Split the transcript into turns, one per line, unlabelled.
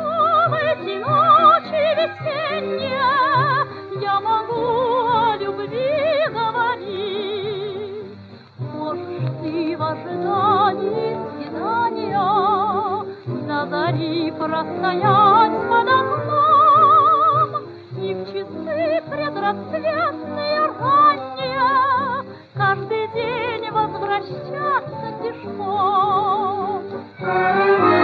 В эти ночи весенние я могу о любви говорить. Можешь ты в ожидании свидания до зари простоять под окном, и в часы предрассветные ранние каждый день возвращаться пешком.